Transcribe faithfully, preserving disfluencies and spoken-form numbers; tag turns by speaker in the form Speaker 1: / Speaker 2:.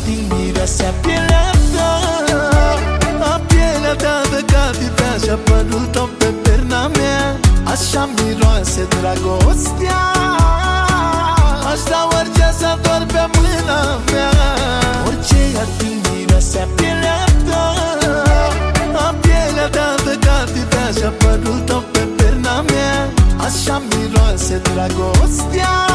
Speaker 1: ating miroasea pielea ta, a pielea ta de catifea și-a părul tău pe perna mea. Așa miroase dragostea, aș da orice să dor pe mâna mea. Orice ating miroasea pielea ta, a pielea ta de catifea și-a părul tău pe perna mea. Așa miroase dragostea.